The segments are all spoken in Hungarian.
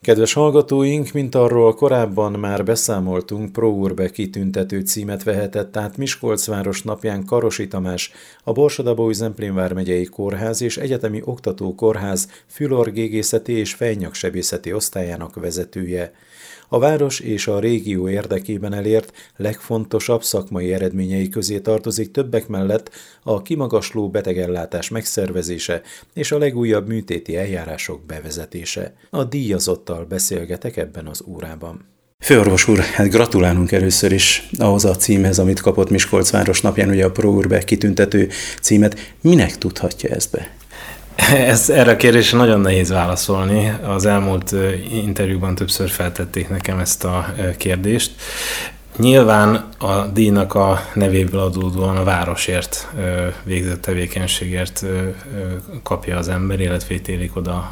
Kedves hallgatóink, mint arról korábban már beszámoltunk, Pro Urbe kitüntető címet vehetett át Miskolcváros napján Karosi Tamás, a Borsod-Abaúj-Zemplén vármegyei kórház és egyetemi oktatókórház fülorgégészeti és fejnyaksebészeti osztályának vezetője. A város és a régió érdekében elért legfontosabb szakmai eredményei közé tartozik többek mellett a kimagasló betegellátás megszervezése és a legújabb műtéti eljárások bevezetése. A díjazottal beszélgetek ebben az órában. Főorvos úr, hát gratulálunk először is ahhoz a címhez, amit kapott Miskolcváros napján, ugye a Pro Urbe kitüntető címet. Minek tudhatja ezt be? Erre a kérdésre nagyon nehéz válaszolni. Az elmúlt interjúban többször feltették nekem ezt a kérdést. Nyilván a díjnak a nevéből adódóan a városért végzett tevékenységért kapja az ember, illetve ítélik oda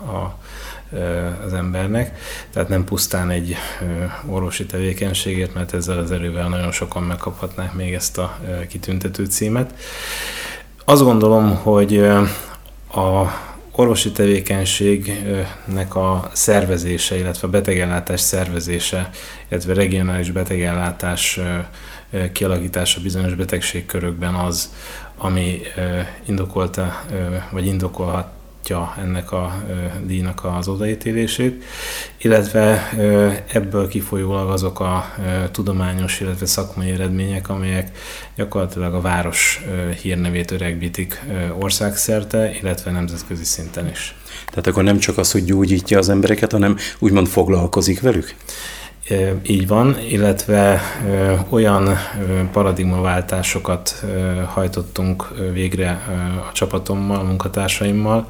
az embernek. Tehát nem pusztán egy orvosi tevékenységért, mert ezzel az erővel nagyon sokan megkaphatnák még ezt a kitüntető címet. Azt gondolom, hogy a orvosi tevékenységnek a szervezése, illetve a betegellátás szervezése, illetve regionális betegellátás kialakítása bizonyos betegségkörökben az, ami indokolta, vagy indokolhatja ennek a díjnak az odaítélését, illetve ebből kifolyólag azok a tudományos, illetve szakmai eredmények, amelyek gyakorlatilag a város hírnevét öregbítik országszerte, illetve nemzetközi szinten is. Tehát akkor nem csak az, hogy gyógyítja az embereket, hanem úgymond foglalkozik velük? Így van, illetve olyan paradigmaváltásokat hajtottunk végre a csapatommal, a munkatársaimmal,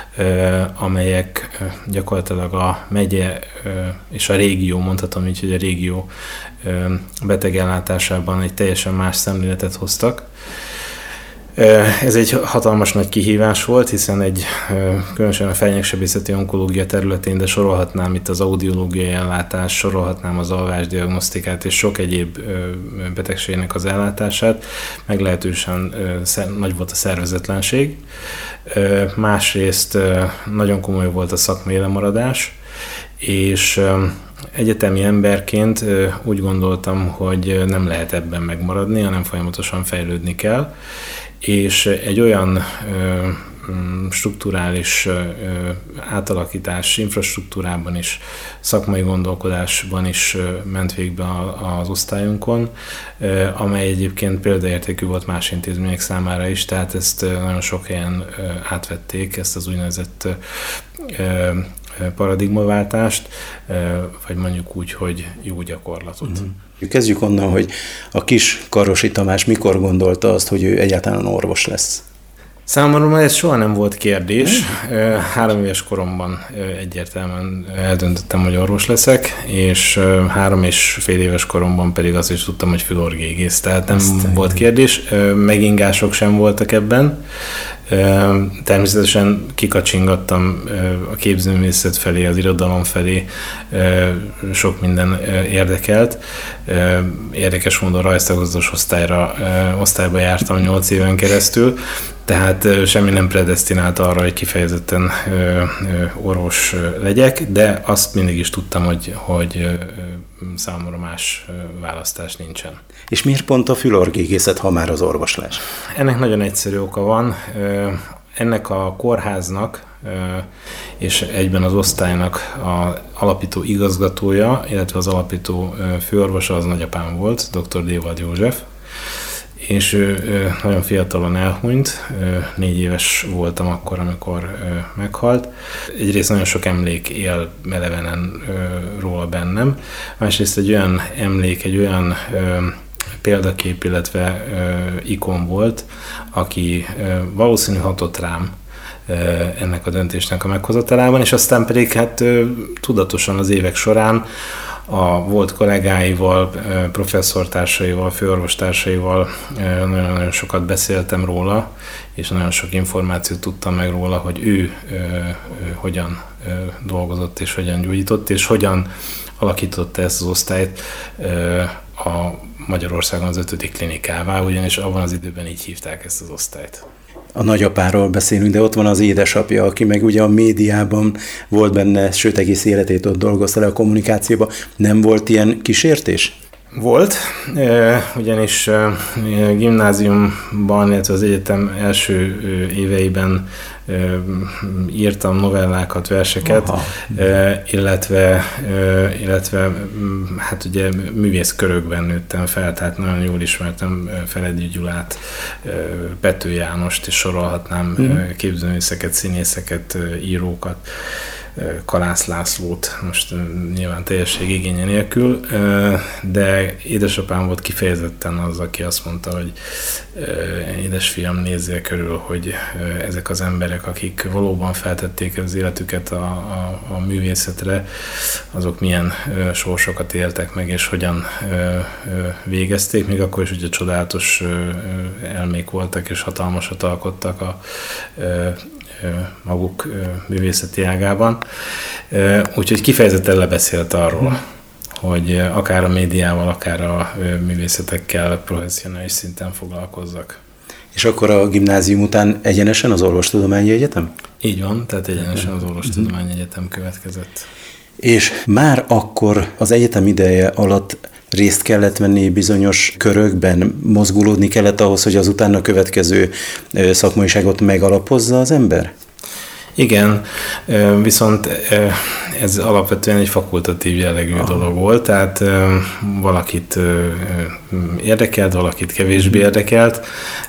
amelyek gyakorlatilag a megye és a régió, mondhatom így, hogy a régió betegellátásában egy teljesen más szemléletet hoztak. Ez egy hatalmas nagy kihívás volt, hiszen különösen a fejnyaksebészeti onkológia területén, de sorolhatnám itt az audiológiai ellátást, sorolhatnám az alvásdiagnosztikát és sok egyéb betegségnek az ellátását, meglehetősen nagy volt a szervezetlenség. Másrészt nagyon komoly volt a szakmai lemaradás, és egyetemi emberként úgy gondoltam, hogy nem lehet ebben megmaradni, hanem folyamatosan fejlődni kell, és egy olyan strukturális átalakítás, infrastruktúrában is, szakmai gondolkodásban is ment végbe az osztályunkon, amely egyébként példaértékű volt más intézmények számára is, tehát ezt nagyon sok helyen átvették, ezt az úgynevezett paradigmaváltást, vagy mondjuk úgy, hogy jó gyakorlatot. Kezdjük onnan, hogy a kis Karosi Tamás mikor gondolta azt, hogy ő egyáltalán orvos lesz? Számomra ez soha nem volt kérdés. 3 éves koromban egyértelműen eldöntöttem, hogy orvos leszek, és 3,5 éves koromban pedig azt is tudtam, hogy fülorgégész. Tehát nem volt kérdés, megingások sem voltak ebben. Természetesen kikacsingattam a képzőművészet felé, az irodalom felé, sok minden érdekelt. Érdekes módon rajztagozós osztályba jártam 8 éven keresztül, tehát semmi nem predesztinált arra, hogy kifejezetten orvos legyek, de azt mindig is tudtam, hogy számomra más választás nincsen. És miért pont a fülorgégészet, ha már az orvoslás? Ennek nagyon egyszerű oka van. Ennek a kórháznak és egyben az osztálynak az alapító igazgatója, illetve az alapító főorvosa az nagyapám volt, dr. Dévad József, és ő nagyon fiatalon elhunyt, 4 éves voltam akkor, amikor meghalt. Egyrészt nagyon sok emlék él elevenen róla bennem, másrészt egy olyan emlék, egy olyan példakép, illetve ikon volt, aki valószínű hatott rám ennek a döntésnek a meghozatalában, és aztán pedig hát tudatosan az évek során a volt kollégáival, professzortársaival, főorvostársaival nagyon-nagyon sokat beszéltem róla, és nagyon sok információt tudtam meg róla, hogy ő hogyan dolgozott és hogyan gyógyított, és hogyan alakította ezt az osztályt a Magyarországon az 5. klinikává, ugyanis abban az időben így hívták ezt az osztályt. A nagyapáról beszélünk, de ott van az édesapja, aki meg ugye a médiában volt benne, sőt egész életét ott dolgozta le a kommunikációban. Nem volt ilyen kísértés? Volt, ugyanis gimnáziumban, illetve az egyetem első éveiben írtam novellákat, verseket, illetve hát ugye művészkörökben nőttem fel, tehát nagyon jól ismertem Feledi Gyulát, Pető Jánost, és sorolhatnám képzőművészeket, színészeket, írókat, Kalász Lászlót, most nyilván teljesség igénye nélkül, de édesapám volt kifejezetten az, aki azt mondta, hogy édesfiam, nézzél körül, hogy ezek az emberek, akik valóban feltették az életüket a művészetre, azok milyen sorsokat éltek meg, és hogyan végezték, még akkor is ugye csodálatos elmék voltak, és hatalmasat alkottak a maguk művészeti ágában. Úgyhogy kifejezetten lebeszélt arról, hogy akár a médiával, akár a művészetekkel professzionális szinten foglalkozzak. És akkor a gimnázium után egyenesen az Orvostudományi Egyetem? Így van, tehát egyenesen az Orvostudományi Egyetem következett. És már akkor az egyetem ideje alatt részt kellett venni bizonyos körökben, mozgulódni kellett ahhoz, hogy az utána következő szakmaiságot megalapozza az ember? Igen, viszont ez alapvetően egy fakultatív jellegű dolog volt, tehát valakit érdekelt, valakit kevésbé érdekelt.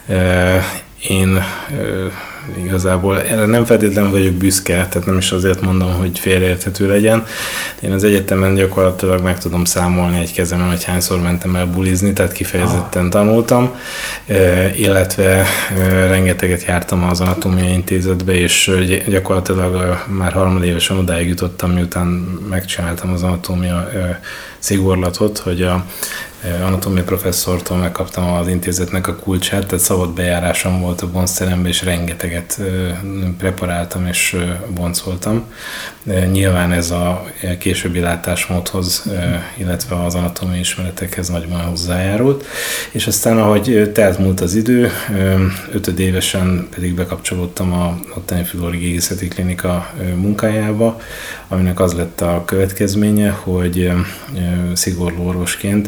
Én igazából erre nem feltétlenül vagyok büszke, tehát nem is azért mondom, hogy félreérthető legyen. Én az egyetemen gyakorlatilag meg tudom számolni egy kezemen, hogy hányszor mentem el bulizni, tehát kifejezetten tanultam, illetve rengeteget jártam az Anatómiai Intézetbe, és gyakorlatilag már harmadévesen odáig jutottam, miután megcsináltam az anatómia szigorlatot, hogy a anatómia professzortól megkaptam az intézetnek a kulcsát, tehát szabad bejárásom volt a boncterembe, és rengeteget preparáltam és boncoltam. Nyilván ez a későbbi látásmódhoz, illetve az anatómiai ismeretekhez nagyban hozzájárult, és aztán, ahogy telt múlt az idő, 5 évesen pedig bekapcsolódtam a ottani Fülöri Gégészeti Klinika munkájába, aminek az lett a következménye, hogy szigorló orvosként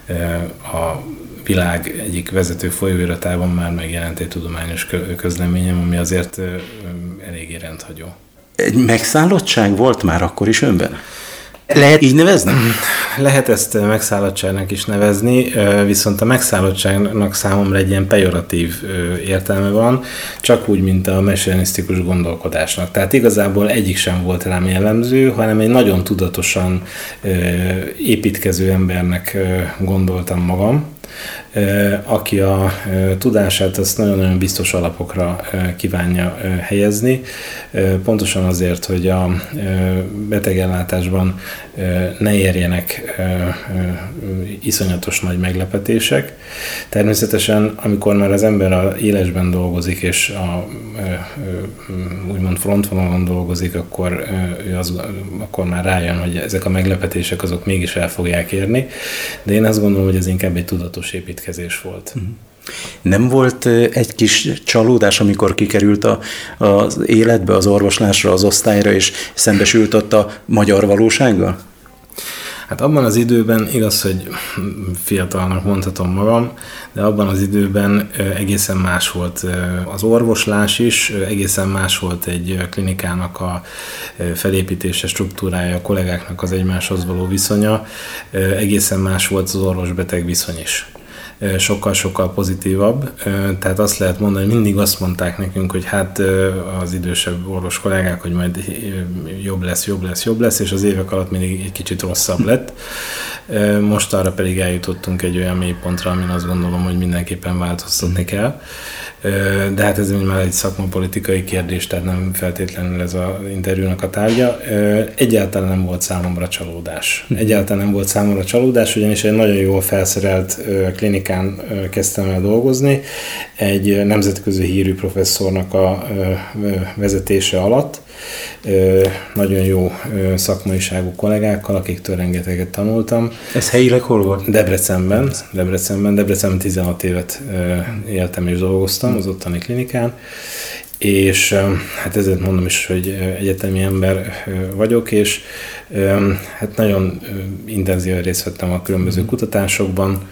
a világ egyik vezető folyóiratában már megjelent egy tudományos közleményem, ami azért eléggé rendhagyó. Egy megszállottság volt már akkor is önben? Lehet így nevezni? Lehet ezt megszállottságnak is nevezni, viszont a megszállottságnak számomra egy ilyen pejoratív értelme van, csak úgy, mint a messianisztikus gondolkodásnak. Tehát igazából egyik sem volt rám jellemző, hanem egy nagyon tudatosan építkező embernek gondoltam magam, aki a tudását azt nagyon-nagyon biztos alapokra kívánja helyezni, pontosan azért, hogy a betegellátásban ne érjenek iszonyatos nagy meglepetések. Természetesen, amikor már az ember a élesben dolgozik, és úgymond frontvonalon dolgozik, akkor már rájön, hogy ezek a meglepetések azok mégis el fogják érni, de én azt gondolom, hogy ez inkább egy tudatos építkezés volt. Nem volt egy kis csalódás, amikor kikerült az életbe, az orvoslásra, az osztályra, és szembesült ott a magyar valósággal? Hát abban az időben, igaz, hogy fiatalnak mondhatom magam, de abban az időben egészen más volt az orvoslás is, egészen más volt egy klinikának a felépítése, struktúrája, a kollégáknak az egymáshoz való viszonya, egészen más volt az orvos-beteg viszony is. Sokkal-sokkal pozitívabb, tehát azt lehet mondani, hogy mindig azt mondták nekünk, hogy hát az idősebb orvos kollégák, hogy majd jobb lesz, és az évek alatt mindig egy kicsit rosszabb lett. Most arra pedig eljutottunk egy olyan mélypontra, amin azt gondolom, hogy mindenképpen változtatni kell. De hát ez már egy szakmapolitikai kérdés, tehát nem feltétlenül ez az interjúnak a tárgya. Egyáltalán nem volt számomra csalódás. Ugyanis egy nagyon jól felszerelt klinikán kezdtem el dolgozni, egy nemzetközi hírű professzornak a vezetése alatt, nagyon jó szakmaiságú kollégákkal, akiktől rengeteget tanultam. Ez helyileg hol volt? Debrecenben 16 évet éltem és dolgoztam az ottani klinikán, és hát ezért mondom is, hogy egyetemi ember vagyok, és hát nagyon intenzíven részt vettem a különböző kutatásokban,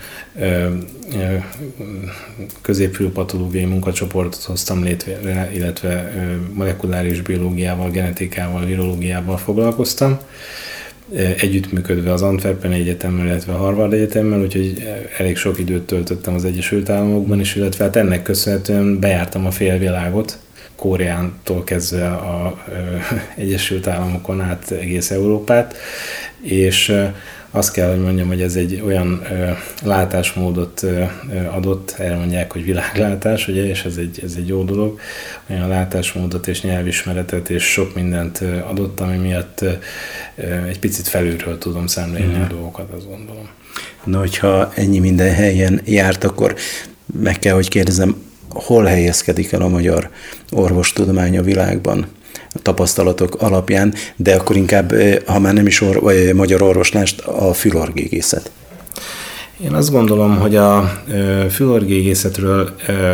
középfülpatológiai munkacsoportot hoztam létre, illetve molekuláris biológiával, genetikával, virológiával foglalkoztam, együttműködve az Antwerpeni Egyetemmel, illetve a Harvard Egyetemmel, úgyhogy elég sok időt töltöttem az Egyesült Államokban is, illetve hát ennek köszönhetően bejártam a félvilágot, Koreától kezdve az Egyesült Államokon át egész Európát, és azt kell, hogy mondjam, hogy ez egy olyan látásmódot adott, erre mondják, hogy világlátás, ugye, és ez egy jó dolog, olyan látásmódot és nyelvismeretet és sok mindent adott, ami miatt egy picit felülről tudom szemlélni a dolgokat, azt gondolom. Na, hogyha ennyi minden helyen járt, akkor meg kell, hogy kérdezem, hol helyezkedik el a magyar orvostudomány a világban a tapasztalatok alapján, de akkor inkább, ha már nem is magyar orvoslást, a fülorgégészet? Én azt gondolom, hogy a fülorgégészetről,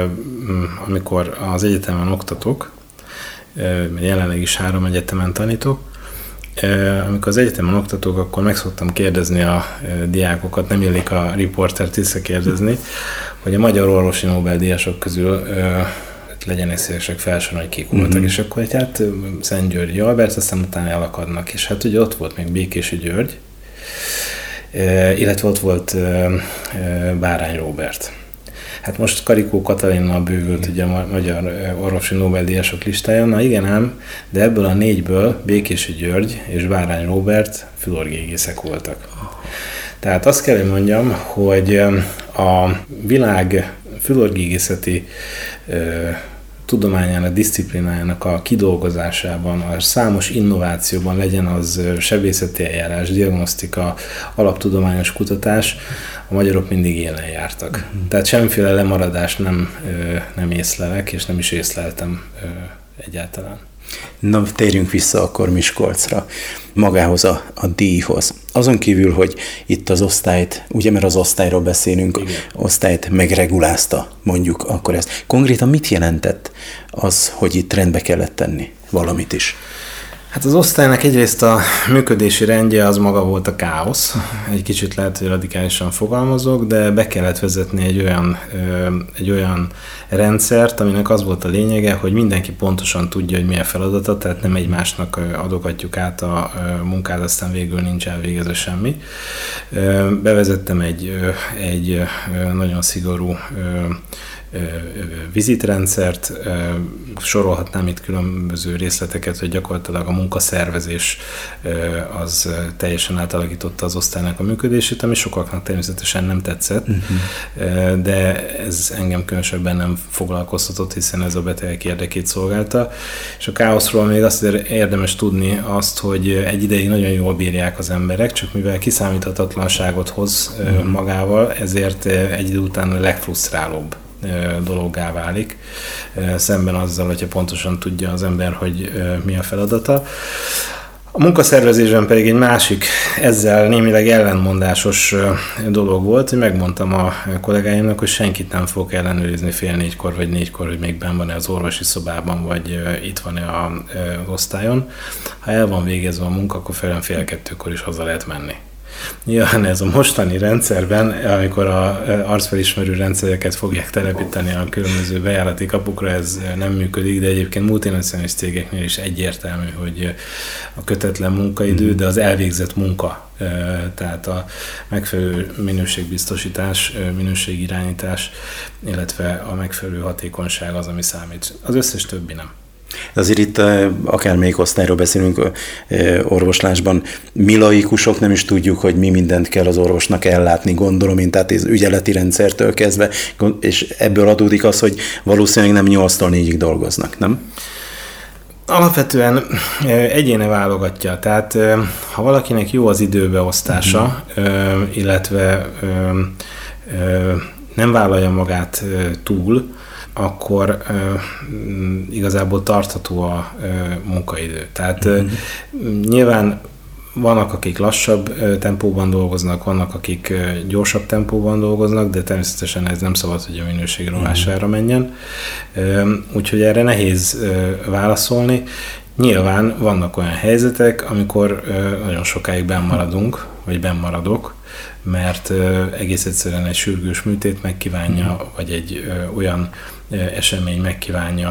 amikor az egyetemen oktatok, jelenleg is 3 egyetemen tanítok, amikor az egyetemen oktatok, akkor meg szoktam kérdezni a diákokat, nem illik a riportert visszakérdezni, hogy a magyar orvosi Nobel-díjasok közül legyenek szívesek felsorolni, kik voltak, és akkor hát Szent-Györgyi Albert, aztán utána elakadnak, és hát ugye ott volt még Békési György, illetve ott volt Bárány Róbert. Hát most Karikó Katalinnal bővült ugye a magyar orvosi Nobel-díjasok listája, na igen ám, de ebből a 4-ből Békési György és Bárány Róbert fülorgégészek voltak. Tehát azt kell, hogy mondjam, hogy a világ fülorgégészeti tudományának, diszciplinájának a kidolgozásában, a számos innovációban, legyen az sebészeti eljárás, diagnosztika, alaptudományos kutatás, a magyarok mindig élen jártak. Tehát semmiféle lemaradást nem észlelek, és nem is észleltem egyáltalán. Na, térjünk vissza akkor Miskolcra, magához a díjhoz. Azon kívül, hogy itt az osztályt, ugye, mert az osztályról beszélünk, igen, osztályt megregulázta, mondjuk akkor ezt. Konkrétan mit jelentett az, hogy itt rendbe kellett tenni valamit is? Hát az osztálynak egyrészt a működési rendje az maga volt a káosz. Egy kicsit lehet, hogy radikálisan fogalmazok, de be kellett vezetni egy olyan rendszert, aminek az volt a lényege, hogy mindenki pontosan tudja, hogy milyen feladata, tehát nem egymásnak adogatjuk át a munkát, aztán végül nincs elvégezve semmi. Bevezettem egy nagyon szigorú vizitrendszert, sorolhatnám itt különböző részleteket, hogy gyakorlatilag a munkaszervezés az teljesen átalakította az osztálynak a működését, ami sokaknak természetesen nem tetszett, de ez engem különösebben nem foglalkoztatott, hiszen ez a betegek érdekét szolgálta. És a káoszról még azt érdemes tudni azt, hogy egy ideig nagyon jól bírják az emberek, csak mivel kiszámíthatatlanságot hoz magával, ezért egy idő után a legfrusztrálóbb dologgá válik, szemben azzal, hogyha pontosan tudja az ember, hogy mi a feladata. A munkaszervezésben pedig egy másik, ezzel némileg ellentmondásos dolog volt, hogy megmondtam a kollégáimnak, hogy senkit nem fogok ellenőrizni 3:30 vagy 4-kor, hogy még benn van-e az orvosi szobában, vagy itt van-e az osztályon. Ha el van végezve a munka, akkor 1:30 is haza lehet menni. Nyilván ez a mostani rendszerben, amikor az arcfelismerő rendszereket fogják telepíteni a különböző bejárati kapukra, ez nem működik, de egyébként multinacionális cégeknél is egyértelmű, hogy a kötetlen munkaidő, de az elvégzett munka, tehát a megfelelő minőségbiztosítás, minőségirányítás, illetve a megfelelő hatékonyság az, ami számít. Az összes többi nem. Azért itt akármelyik osztályról beszélünk orvoslásban, mi laikusok nem is tudjuk, hogy mi mindent kell az orvosnak ellátni, gondolom én, tehát az ügyeleti rendszertől kezdve, és ebből adódik az, hogy valószínűleg nem 8-tól 4-ig dolgoznak, nem? Alapvetően egyéne válogatja, tehát ha valakinek jó az időbeosztása, illetve nem vállalja magát túl, akkor igazából tartható a munkaidő. Tehát nyilván vannak, akik lassabb tempóban dolgoznak, vannak, akik gyorsabb tempóban dolgoznak, de természetesen ez nem szabad, hogy a minőség rovására menjen. Úgyhogy erre nehéz válaszolni. Nyilván vannak olyan helyzetek, amikor nagyon sokáig bennmaradunk, vagy bennmaradok, mert egész egyszerűen egy sürgős műtét megkívánja, vagy egy olyan esemény megkívánja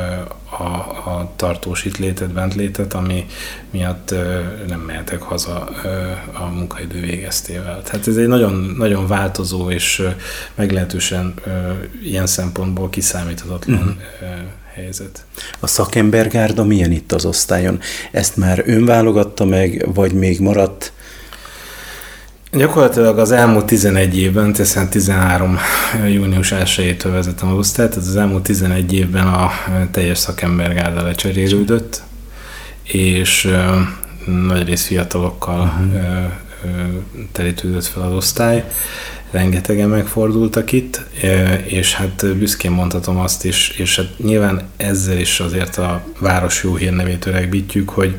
a tartós itt létet, bent létet, ami miatt nem mehetek haza a munkaidő végeztével. Tehát ez egy nagyon, nagyon változó és meglehetősen ilyen szempontból kiszámíthatatlan helyzet. A szakembergárda milyen itt az osztályon? Ezt már ön válogatta meg, vagy még maradt? Gyakorlatilag az elmúlt 11 évben, hiszen 13 június 1-től vezetem az osztályt, tehát az elmúlt 11 évben a teljes szakembergárda lecserélődött, és nagyrészt fiatalokkal telítődött fel az osztály. Rengetegen megfordultak itt, és hát büszkén mondhatom azt is, és hát nyilván ezzel is azért a város jó hírnevét öregbítjük, hogy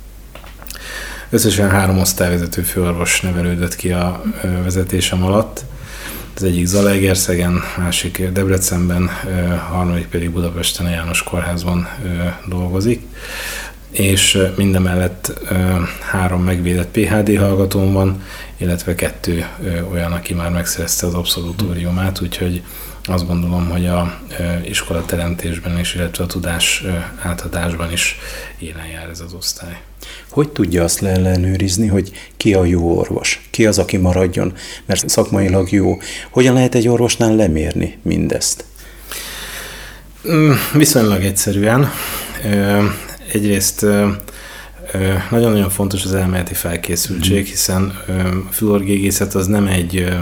összesen 3 osztályvezető főorvos nevelődött ki a vezetésem alatt. Az egyik Zalaegerszegen, másik Debrecenben, harmadik pedig Budapesten a János Kórházban dolgozik. És mindemellett 3 megvédett PhD hallgatón van, illetve 2 olyan, aki már megszerezte az abszolútóriumát, úgyhogy azt gondolom, hogy a iskola teremtésben is, illetve a tudás átadásban is élen jár ez az osztály. Hogy tudja azt leellenőrizni, hogy ki a jó orvos? Ki az, aki maradjon? Mert szakmailag jó. Hogyan lehet egy orvosnál lemérni mindezt? Viszonylag egyszerűen. Egyrészt nagyon-nagyon fontos az elméleti felkészültség, hiszen a fülorgégészet az nem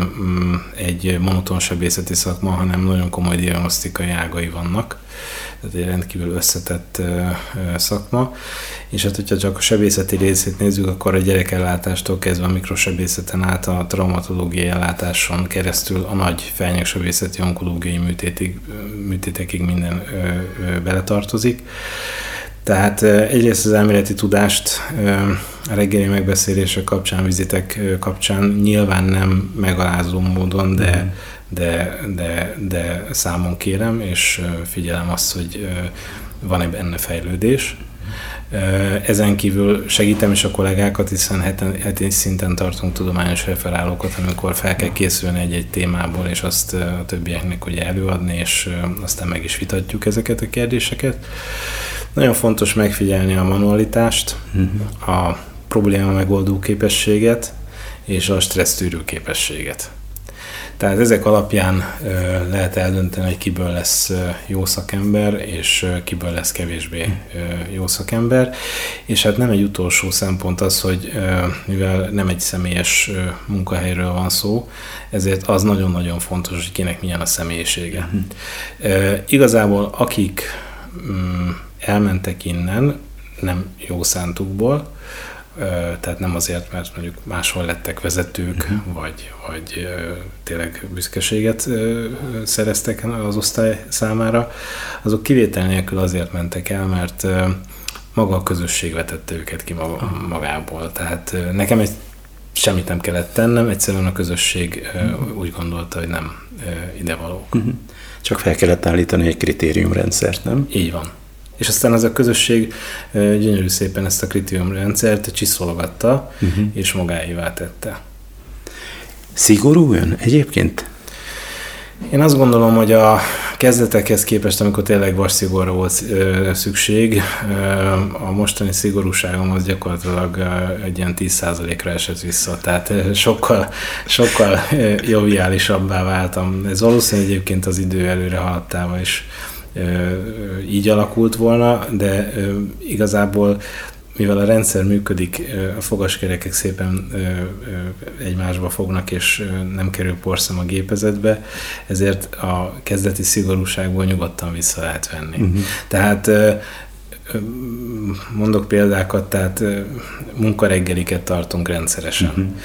egy monoton sebészeti szakma, hanem nagyon komoly diagnosztikai ágai vannak. Tehát egy rendkívül összetett szakma. És hát, hogyha csak a sebészeti részét nézzük, akkor a gyerekellátástól kezdve a mikrosebészeten át a traumatológiai ellátáson keresztül a nagy felnyegsebészeti onkológiai műtétekig minden beletartozik. Tehát egyrészt az elméleti tudást a reggeli megbeszélések kapcsán, vizitek kapcsán nyilván nem megalázó módon, de számon kérem, és figyelem azt, hogy van-e benne fejlődés. Ezen kívül segítem is a kollégákat, hiszen heti szinten tartunk tudományos referálókat, amikor fel kell készülni egy-egy témából, és azt a többieknek ugye előadni, és aztán meg is vitatjuk ezeket a kérdéseket. Nagyon fontos megfigyelni a manualitást, a probléma megoldó képességet és a stressztűrő képességet. Tehát ezek alapján lehet eldönteni, hogy kiből lesz jó szakember, és kiből lesz kevésbé jó szakember. És hát nem egy utolsó szempont az, hogy mivel nem egy személyes munkahelyről van szó, ezért az nagyon-nagyon fontos, hogy kinek milyen a személyisége. Igazából akik elmentek innen, nem jó szántukból, tehát nem azért, mert mondjuk máshol lettek vezetők, vagy tényleg büszkeséget szereztek az osztály számára, azok kivétel nélkül azért mentek el, mert maga a közösség vetette őket ki magából. Tehát nekem semmit nem kellett tennem, egyszerűen a közösség úgy gondolta, hogy nem idevalók. Csak fel kellett állítani egy kritériumrendszert, nem? Így van. És aztán az a közösség gyönyörű szépen ezt a kritériumrendszert csiszolgatta, és magáévá tette. Szigorú ön egyébként? Én azt gondolom, hogy a kezdetekhez képest, amikor tényleg vasszigorra volt szükség, a mostani szigorúságom az gyakorlatilag egy ilyen 10%-ra esett vissza. Tehát sokkal joviálisabbá váltam. Ez valószínűleg egyébként az idő előre haladtával is így alakult volna, de igazából mivel a rendszer működik, a fogaskerekek szépen egymásba fognak, és nem kerül porszem a gépezetbe, ezért a kezdeti szigorúságból nyugodtan vissza lehet venni. Tehát mondok példákat, tehát munkareggeliket tartunk rendszeresen.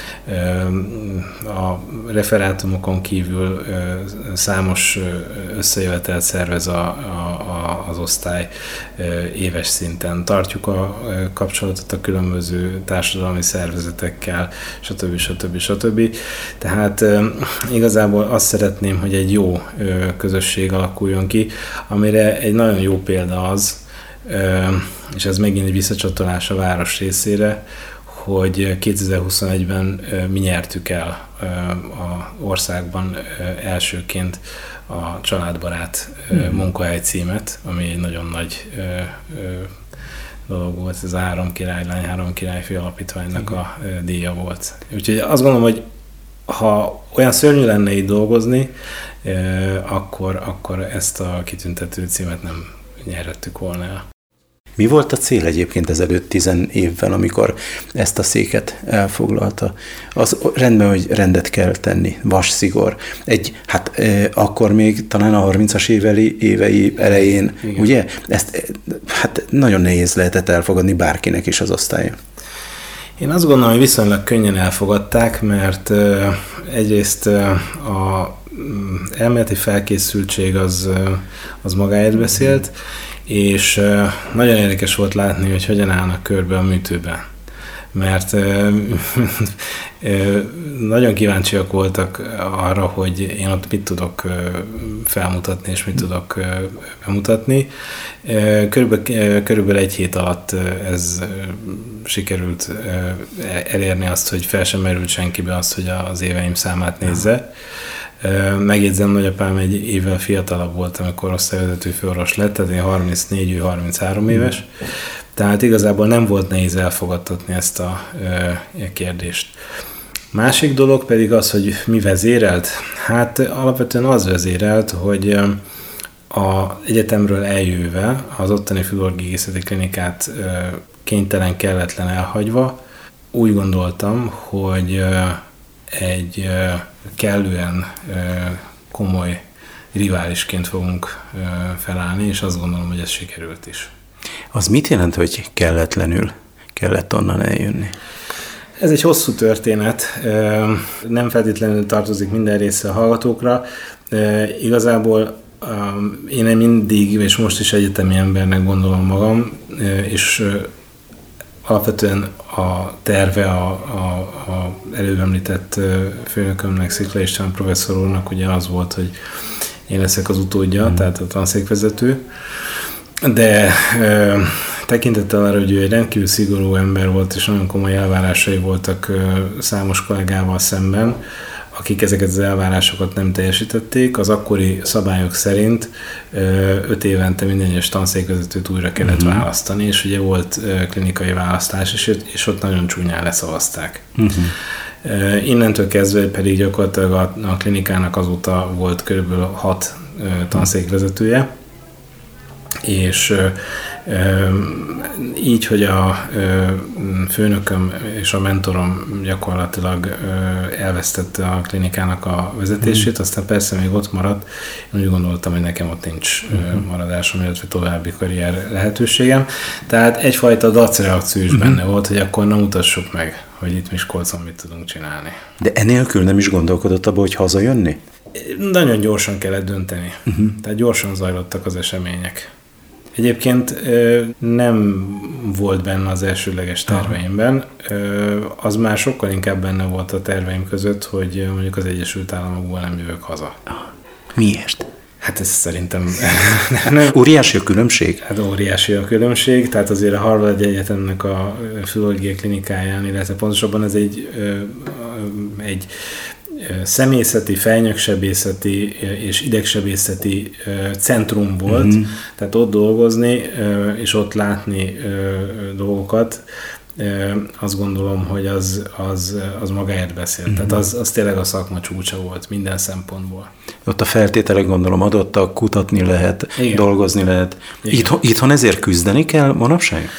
A referátumokon kívül számos összejövetelt szervez az osztály éves szinten. Tartjuk a kapcsolatot a különböző társadalmi szervezetekkel, stb. Tehát igazából azt szeretném, hogy egy jó közösség alakuljon ki, amire egy nagyon jó példa az, és ez megint egy visszacsatolás a város részére, hogy 2021-ben mi nyertük el a országban elsőként a családbarát munkahely címet, ami egy nagyon nagy dolog volt, ez a 3 királylány, 3 királyfi alapítványnak a díja volt. Úgyhogy azt gondolom, hogy ha olyan szörnyű lenne így dolgozni, akkor ezt a kitüntető címet nem nyerhettük volna el. Mi volt a cél egyébként ezelőtt 10 évvel, amikor ezt a széket elfoglalta? Az rendben, hogy rendet kell tenni, vasszigor. Akkor még talán a 30-as évei elején, igen. Ugye? Ezt nagyon nehéz lehetett elfogadni bárkinek is az osztályon. Én azt gondolom, hogy viszonylag könnyen elfogadták, mert egyrészt a elméleti felkészültség az magáért beszélt, és nagyon érdekes volt látni, hogy hogyan állnak körbe a műtőben. Mert nagyon kíváncsiak voltak arra, hogy én ott mit tudok felmutatni, és mit tudok bemutatni. Körülbelül egy hét alatt ez sikerült elérni azt, hogy fel sem merült senkibe azt, hogy az éveim számát nézze. Megjegyzem, nagyapám egy évvel fiatalabb volt, amikor osztályvezető főorvos lett, tehát én 34, ő 33 éves. Tehát igazából nem volt nehéz elfogadtatni ezt a kérdést. Másik dolog pedig az, hogy mi vezérelt. Hát alapvetően az vezérelt, hogy az egyetemről eljöve az ottani fülorgégészeti klinikát kénytelen, kelletlen elhagyva úgy gondoltam, hogy egy kellően komoly riválisként fogunk felállni, és azt gondolom, hogy ez sikerült is. Az mit jelent, hogy kelletlenül kellett onnan eljönni? Ez egy hosszú történet, nem feltétlenül tartozik minden része a hallgatókra. Igazából én mindig, és most is egyetemi embernek gondolom magam, és alapvetően a terve a előbb említett főnökömnek, Szikla István professzor úrnak ugye az volt, hogy én leszek az utódja, tehát a tanszékvezető. De tekintettel arra, hogy ő egy rendkívül szigorú ember volt, és nagyon komoly elvárásai voltak számos kollégával szemben, akik ezeket az elvárásokat nem teljesítették, az akkori szabályok szerint 5 évente minden egyes tanszékvezetőt újra kellett választani, és ugye volt klinikai választás, és ott nagyon csúnyán leszavazták. Innentől kezdve pedig gyakorlatilag a klinikának azóta volt körülbelül 6 tanszékvezetője, és így, hogy a főnököm és a mentorom gyakorlatilag elvesztette a klinikának a vezetését, aztán persze még ott maradt, én úgy gondoltam, hogy nekem ott nincs maradásom, illetve további karrier lehetőségem. Tehát egyfajta dacreakció is benne volt, hogy akkor na mutassuk meg, hogy itt Miskolcon mit tudunk csinálni. De enélkül nem is gondolkodott abba, hogy hazajönni? Nagyon gyorsan kellett dönteni. Tehát gyorsan zajlottak az események. Egyébként nem volt benne az elsőleges terveimben, az már sokkal inkább benne volt a terveim között, hogy mondjuk az Egyesült Államokból nem jövök haza. Miért? Hát ez szerintem... Óriási a különbség? Hát óriási a különbség, tehát azért a Harvard Egyetemnek a filológiai klinikáján, illetve pontosabban ez egy szemészeti, fejnyaksebészeti és idegsebészeti centrum volt, tehát ott dolgozni és ott látni dolgokat, azt gondolom, hogy az magáért beszélt. Tehát az tényleg a szakma csúcsa volt minden szempontból. Ott a feltételek gondolom adottak, kutatni lehet, igen, dolgozni lehet. Itthon ezért küzdeni kell manapság?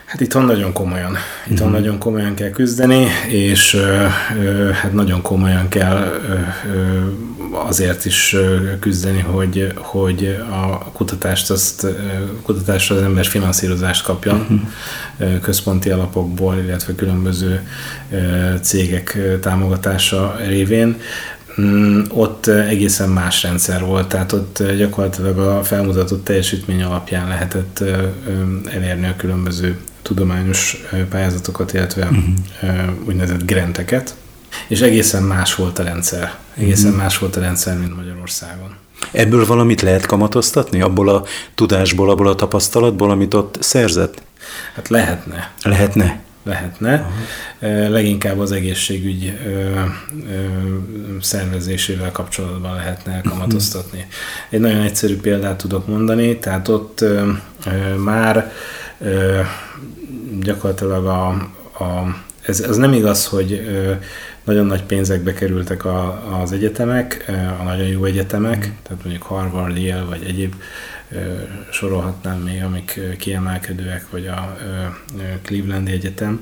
Hát itthon nagyon komolyan kell küzdeni, és hát nagyon komolyan kell azért is küzdeni, hogy a kutatásra az ember finanszírozást kapjon központi alapokból, illetve különböző cégek támogatása révén. Ott egészen más rendszer volt, tehát ott gyakorlatilag a felmutatott teljesítmény alapján lehetett elérni a különböző tudományos pályázatokat, illetve úgynevezett granteket, és egészen más volt a rendszer. Más volt a rendszer, mint Magyarországon. Ebből valamit lehet kamatoztatni? Abból a tudásból, abból a tapasztalatból, amit ott szerzett? Hát lehetne. Lehetne. Leginkább az egészségügy szervezésével kapcsolatban lehetne elkamatoztatni. Egy nagyon egyszerű példát tudok mondani, tehát ott már gyakorlatilag ez nem igaz, hogy nagyon nagy pénzekbe kerültek az egyetemek, a nagyon jó egyetemek, tehát mondjuk Harvard, Yale vagy egyéb sorolhatnám még, amik kiemelkedőek, vagy a Clevelandi Egyetem,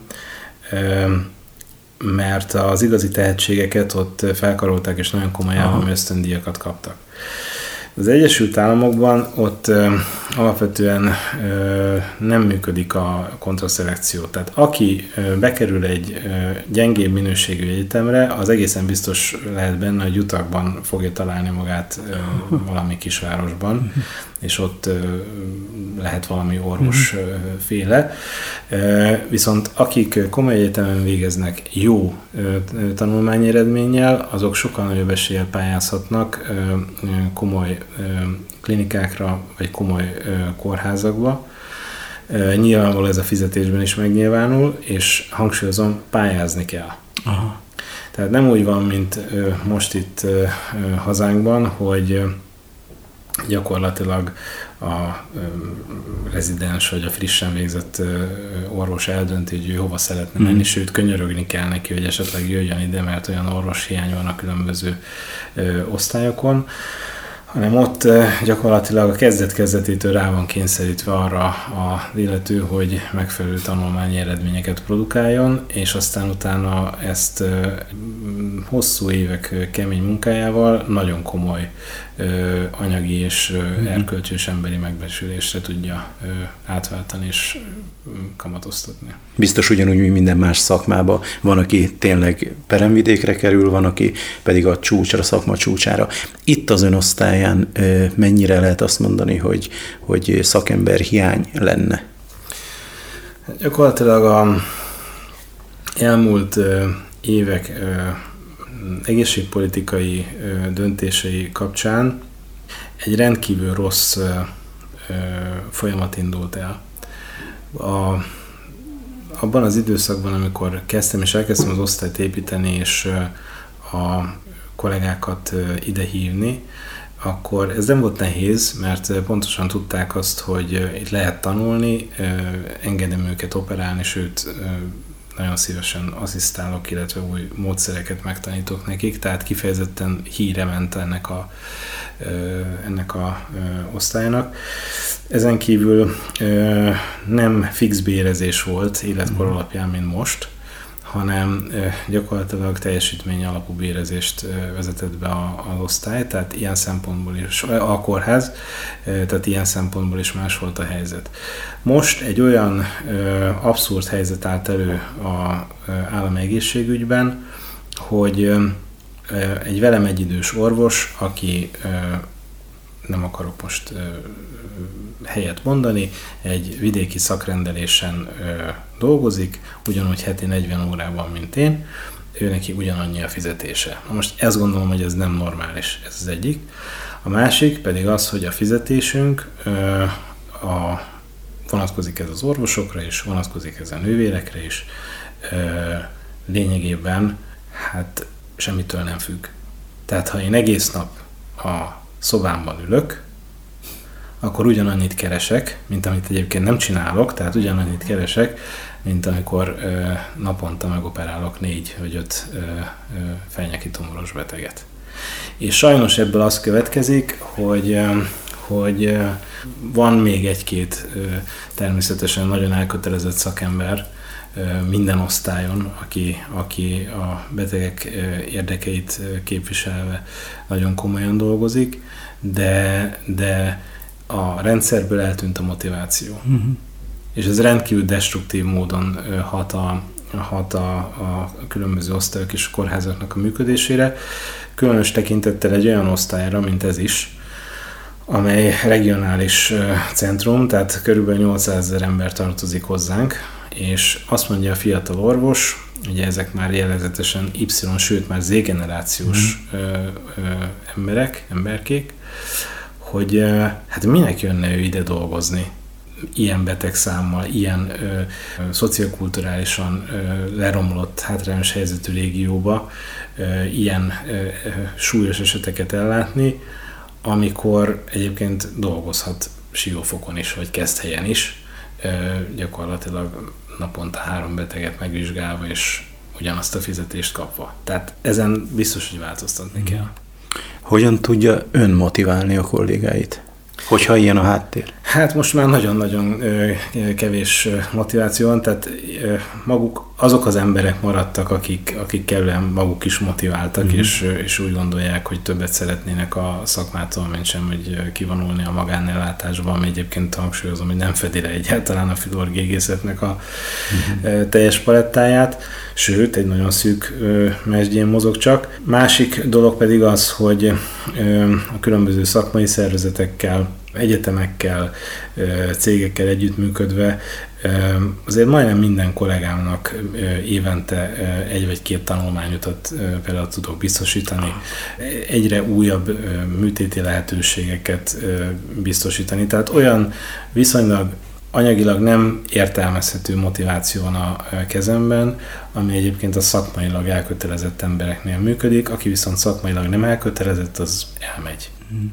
mert az igazi tehetségeket ott felkarolták, és nagyon komoly állami ösztöndíjakat kaptak. Az Egyesült Államokban ott alapvetően nem működik a kontraszelekció. Tehát aki bekerül egy gyengébb minőségű egyetemre, az egészen biztos lehet benne, hogy Utahban fogja találni magát valami kisvárosban, és ott lehet valami orvos féle. Viszont akik komoly egyetemen végeznek jó tanulmányi eredménnyel, azok sokkal nagyobb eséllyel pályázhatnak komoly klinikákra, vagy komoly kórházakba. Nyilvánvalóan ez a fizetésben is megnyilvánul, és hangsúlyozom, pályázni kell. Aha. Tehát nem úgy van, mint most itt hazánkban, hogy gyakorlatilag a rezidens vagy a frissen végzett orvos eldönti, hogy ő hova szeretne menni, sőt könyörögni kell neki, hogy esetleg jöjjön ide, mert olyan orvos hiány van a különböző osztályokon, hanem ott gyakorlatilag a kezdet-kezdetétől rá van kényszerítve arra az illető, hogy megfelelő tanulmányi eredményeket produkáljon, és aztán utána ezt hosszú évek kemény munkájával nagyon komoly anyagi és erkölcsi és emberi megbecsülésre tudja átváltani és kamatoztatni. Biztos ugyanúgy, mint minden más szakmában. Van, aki tényleg peremvidékre kerül, van, aki pedig a csúcsra, szakma csúcsára. Itt az ön osztályán mennyire lehet azt mondani, hogy szakember hiány lenne? Gyakorlatilag a elmúlt évek egészségpolitikai döntései kapcsán egy rendkívül rossz folyamat indult el. Abban az időszakban, amikor kezdtem és elkezdtem az osztályt építeni, és a kollégákat idehívni, akkor ez nem volt nehéz, mert pontosan tudták azt, hogy itt lehet tanulni, engedem őket operálni, sőt, nagyon szívesen asszisztálok, illetve új módszereket megtanítok nekik, tehát kifejezetten híre ment ennek a osztálynak. Ezen kívül nem fix bérezés volt életkor alapján, mint most, hanem gyakorlatilag teljesítmény alapú bérezést vezetett be az osztály, tehát ilyen szempontból is, a kórház, tehát ilyen szempontból is más volt a helyzet. Most egy olyan abszurd helyzet állt elő az állami egészségügyben, hogy egy velem egyidős orvos, aki nem akarok most helyet mondani, egy vidéki szakrendelésen dolgozik, ugyanúgy heti 40 órában, mint én, ő neki ugyanannyi a fizetése. Na most ezt gondolom, hogy ez nem normális, ez az egyik. A másik pedig az, hogy a fizetésünk vonatkozik ez az orvosokra is, vonatkozik ez a nővérekre is, lényegében hát semmitől nem függ. Tehát ha én egész nap a szobámban ülök, akkor ugyanannyit keresek, mint amit egyébként nem csinálok, tehát ugyanannyit keresek, mint amikor naponta megoperálok 4 vagy 5 fejnyaki tumoros beteget. És sajnos ebből az következik, hogy van még egy-két természetesen nagyon elkötelezett szakember minden osztályon, aki a betegek érdekeit képviselve nagyon komolyan dolgozik, de a rendszerből eltűnt a motiváció. És ez rendkívül destruktív módon hat a különböző osztályok és a kórházaknak a működésére, különös tekintettel egy olyan osztályra, mint ez is, amely regionális centrum, tehát körülbelül 800 000 ember tartozik hozzánk, és azt mondja a fiatal orvos, ugye ezek már jellegzetesen Y, sőt már Z-generációs emberkék, hogy hát minek jönne ő ide dolgozni ilyen betegszámmal, ilyen szociokulturálisan leromlott, hátrányos helyzetű régióba ilyen súlyos eseteket ellátni, amikor egyébként dolgozhat Siófokon is, vagy Keszthelyen is, gyakorlatilag naponta 3 beteget megvizsgálva, és ugyanazt a fizetést kapva. Tehát ezen biztos, hogy változtatni kell. Hogyan tudja ön motiválni a kollégáit? Hogyha ilyen a háttér? Hát most már nagyon-nagyon kevés motiváció van, tehát maguk azok az emberek maradtak, akik kellően maguk is motiváltak, és úgy gondolják, hogy többet szeretnének a szakmától, mint sem, hogy kivonulni a magánellátásba, ami egyébként hangsúlyozom, hogy nem fedi le egyáltalán a fülorgégészetnek a teljes palettáját, sőt, egy nagyon szűk mesdjén mozog csak. Másik dolog pedig az, hogy a különböző szakmai szervezetekkel, egyetemekkel, cégekkel együttműködve azért majdnem minden kollégámnak évente 1 vagy 2 tanulmányutat például tudok biztosítani, egyre újabb műtéti lehetőségeket biztosítani. Tehát olyan viszonylag anyagilag nem értelmezhető motiváció van a kezemben, ami egyébként a szakmailag elkötelezett embereknél működik, aki viszont szakmailag nem elkötelezett, az elmegy.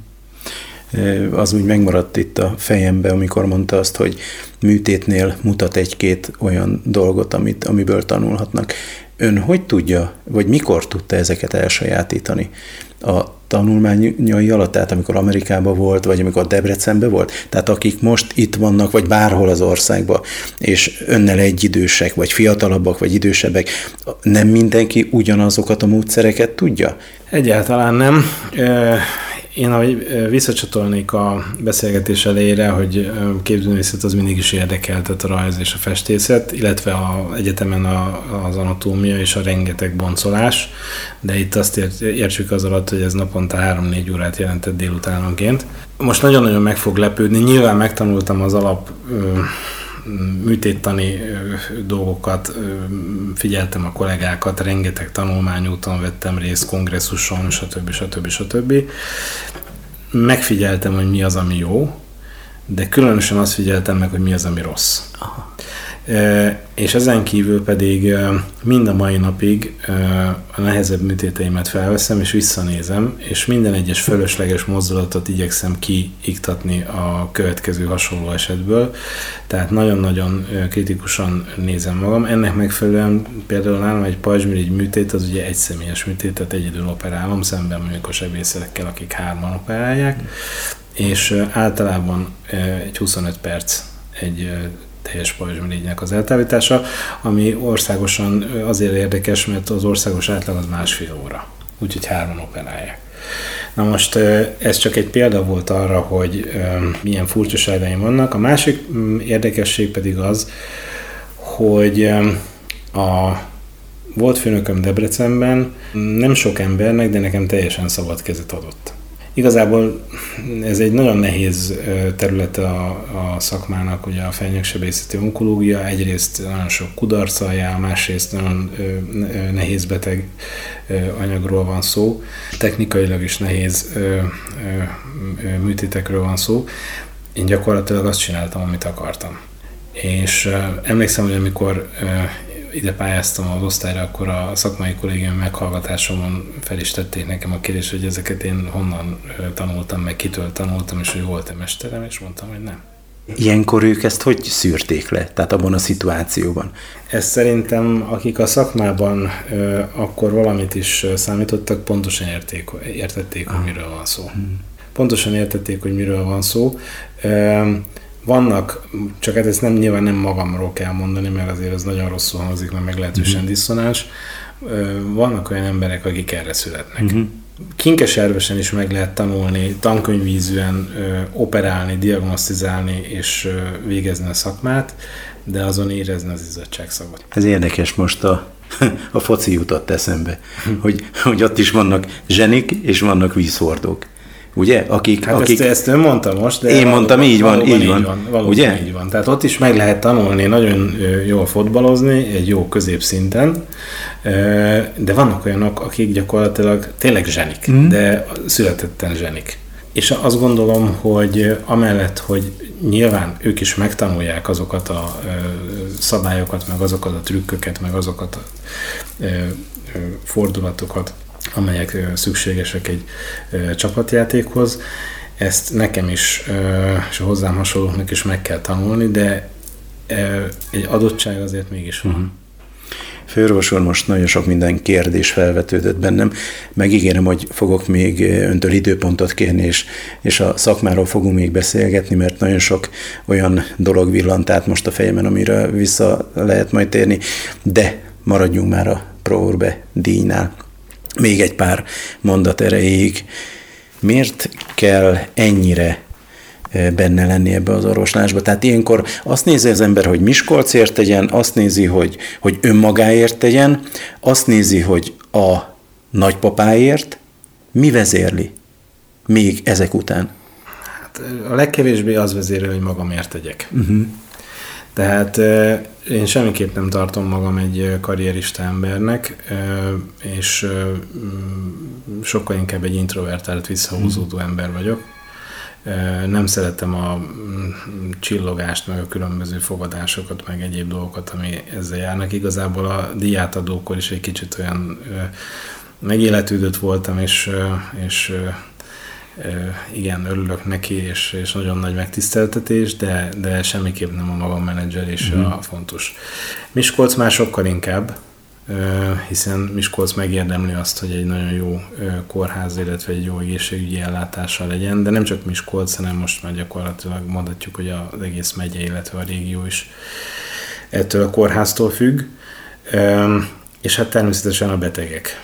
Az úgy megmaradt itt a fejembe, amikor mondta azt, hogy műtétnél mutat 1-2 olyan dolgot, amiből tanulhatnak. Ön hogy tudja, vagy mikor tudta ezeket elsajátítani? A tanulmányai alatt, tehát amikor Amerikában volt, vagy amikor Debrecenben volt? Tehát akik most itt vannak, vagy bárhol az országban, és önnel egyidősek, vagy fiatalabbak, vagy idősebbek, nem mindenki ugyanazokat a módszereket tudja? Egyáltalán nem. Én, ahogy visszacsatolnék a beszélgetés elejére, hogy képzőművészet az mindig is érdekelt, tehát a rajz és a festészet, illetve az egyetemen az anatómia és a rengeteg boncolás, de itt azt értsük az alatt, hogy ez naponta 3-4 órát jelentett délutánonként. Most nagyon-nagyon meg fog lepődni, nyilván megtanultam az alap műtéttani dolgokat, figyeltem a kollégákat, rengeteg tanulmányúton vettem részt, kongresszuson, stb. Megfigyeltem, hogy mi az, ami jó, de különösen azt figyeltem meg, hogy mi az, ami rossz. Aha. És ezen kívül pedig mind a mai napig a nehezebb műtéteimet felveszem, és visszanézem, és minden egyes fölösleges mozdulatot igyekszem kiiktatni a következő hasonló esetből. Tehát nagyon-nagyon kritikusan nézem magam. Ennek megfelelően például nálam egy pajzsmirigy műtét, az ugye egyszemélyes műtét, tehát egyedül operálom, szemben mondjuk a sebészetekkel, akik 3-an operálják, és általában egy 25 perc egy teljes pajzsmirigynek az eltávolítása, ami országosan azért érdekes, mert az országos átlag az 1,5 óra. Úgyhogy 3-an operálják. Na most ez csak egy példa volt arra, hogy milyen furcsaságaim vannak. A másik érdekesség pedig az, hogy a volt főnököm Debrecenben nem sok embernek, de nekem teljesen szabad kezet adott. Igazából ez egy nagyon nehéz területe a szakmának, ugye a fejnyegsebészeti onkológia, egyrészt nagyon sok kudarccal jár, másrészt nagyon nehéz beteg anyagról van szó, technikailag is nehéz műtétekről van szó. Én gyakorlatilag azt csináltam, amit akartam. És emlékszem, hogy amikor ide pályáztam az osztályra, akkor a szakmai kollégium meghallgatásomon fel is tették nekem a kérdést, hogy ezeket én honnan tanultam, meg kitől tanultam, és hogy volt-e mesterem, és mondtam, hogy nem. Ilyenkor ők ezt hogy szűrték le, tehát abban a szituációban? Ezt szerintem, akik a szakmában akkor valamit is számítottak, pontosan értették, hogy miről van szó. pontosan értették, hogy miről van szó. Vannak, csak hát ezt nyilván nem magamról kell mondani, mert azért ez nagyon rosszul hangzik, mert meglehetősen diszonáns. Vannak olyan emberek, akik erre születnek. Kinkeservesen is meg lehet tanulni, tankönyvízűen operálni, diagnosztizálni és végezni a szakmát, de azon érezni az izzadságszagot. Ez érdekes, most a foci jutott eszembe, hogy ott is vannak zsenik és vannak vízhordók. Ugye? Akik... Ezt ön mondta most, de én mondtam, így van. Ugye? Így van. Tehát ott is meg lehet tanulni nagyon jól fotbalozni, egy jó középszinten, de vannak olyanok, akik gyakorlatilag tényleg zsenik, de születetten zsenik. És azt gondolom, hogy amellett, hogy nyilván ők is megtanulják azokat a szabályokat, meg azokat a trükköket, meg azokat a fordulatokat, amelyek szükségesek egy csapatjátékhoz. Ezt nekem is, és a hozzám hasonlóknak is meg kell tanulni, de egy adottság azért mégis van. Főorvos úr, most nagyon sok minden kérdés felvetődött bennem. Megígérem, hogy fogok még öntől időpontot kérni, és a szakmáról fogunk még beszélgetni, mert nagyon sok olyan dolog villant át most a fejemben, amire vissza lehet majd térni, de maradjunk már a Pro Urbe díjnál. Még egy pár mondat erejéig. Miért kell ennyire benne lenni ebbe az orvoslásba? Tehát ilyenkor azt nézi az ember, hogy Miskolcért tegyen, azt nézi, hogy önmagáért tegyen, azt nézi, hogy a nagypapáért. Mi vezérli még ezek után? Hát a legkevésbé az vezérli, hogy magamért tegyek. Tehát én semmiképp nem tartom magam egy karrierista embernek, és sokkal inkább egy introvertált, visszahúzódó ember vagyok. Nem szeretem a csillogást, meg a különböző fogadásokat, meg egyéb dolgokat, ami ezzel járnak. Igazából a díjátadókor is egy kicsit olyan megéletődött voltam, és igen, örülök neki, és nagyon nagy megtiszteltetés, de semmiképp nem a magam menedzselése a fontos. Miskolc már sokkal inkább, hiszen Miskolc megérdemli azt, hogy egy nagyon jó kórház, illetve egy jó egészségügyi ellátással legyen, de nem csak Miskolc, hanem most már gyakorlatilag mondhatjuk, hogy az egész megye, illetve a régió is ettől a kórháztól függ, és hát természetesen a betegek.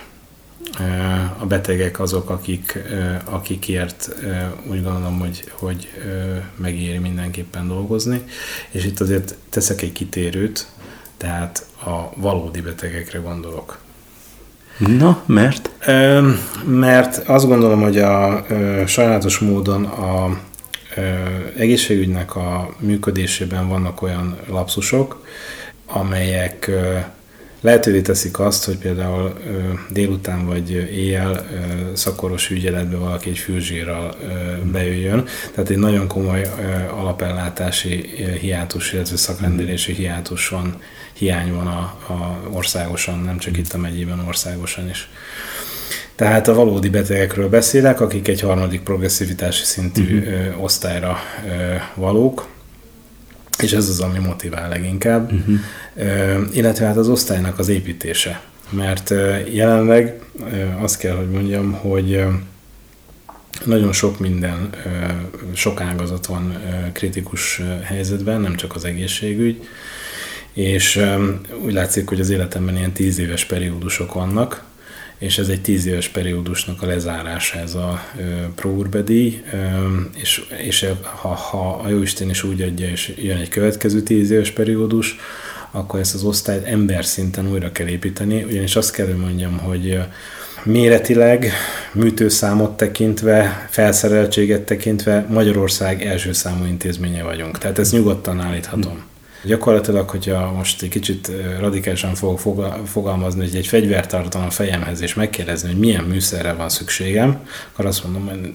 A betegek azok, akikért úgy gondolom, hogy megéri mindenképpen dolgozni, és itt azért teszek egy kitérőt, tehát a valódi betegekre gondolok. Na, mert? Mert azt gondolom, hogy a sajnálatos módon a egészségügynek a működésében vannak olyan lapszusok, amelyek lehetővé teszik azt, hogy például délután vagy éjjel szakorvosi ügyeletbe valaki egy fülzsírral bejöjjön. Tehát egy nagyon komoly alapellátási hiátus, illetve szakrendelési hiány van a országosan, nem csak itt a megyében, országosan is. Tehát a valódi betegekről beszélek, akik egy harmadik progresszivitási szintű osztályra valók, és ez az, ami motivál leginkább, illetve hát az osztálynak az építése. Mert jelenleg azt kell, hogy mondjam, hogy nagyon sok minden, sok ágazat van kritikus helyzetben, nem csak az egészségügy, és úgy látszik, hogy az életemben ilyen 10 éves periódusok vannak, és ez egy 10 éves periódusnak a lezárása, ez a Pro Urbe díj, és ha a Jóisten is úgy adja, és jön egy következő 10 éves periódus, akkor ezt az osztályt ember szinten újra kell építeni, ugyanis azt kell, hogy mondjam, hogy méretileg, műtőszámot tekintve, felszereltséget tekintve Magyarország első számú intézménye vagyunk. Tehát ezt nyugodtan állíthatom. Gyakorlatilag, hogyha most egy kicsit radikálisan fogok fogalmazni, hogy egy fegyvert tartom a fejemhez, és megkérdezni, hogy milyen műszerre van szükségem, akkor azt mondom, hogy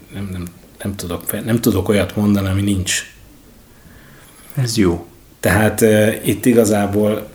nem tudok olyat mondani, ami nincs. Ez jó. Tehát itt igazából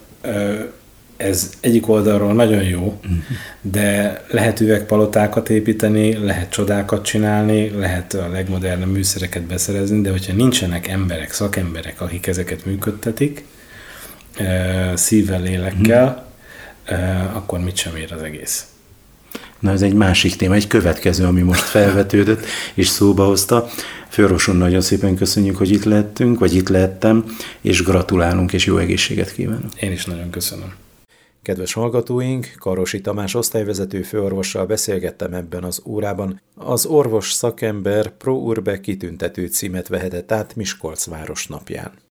ez egyik oldalról nagyon jó, de lehet üvegpalotákat építeni, lehet csodákat csinálni, lehet a legmodernebb műszereket beszerezni, de hogyha nincsenek emberek, szakemberek, akik ezeket működtetik, szívvel, lélekkel, akkor mit sem ér az egész. Na ez egy másik téma, egy következő, ami most felvetődött és szóba hozta. Főorvos úr, nagyon szépen köszönjük, hogy itt lehettünk, vagy itt lehettem, és gratulálunk, és jó egészséget kívánok. Én is nagyon köszönöm. Kedves hallgatóink, Karosi Tamás osztályvezető főorvossal beszélgettem ebben az órában. Az orvos szakember Pro Urbe kitüntető címet vehetett át Miskolc városnapján.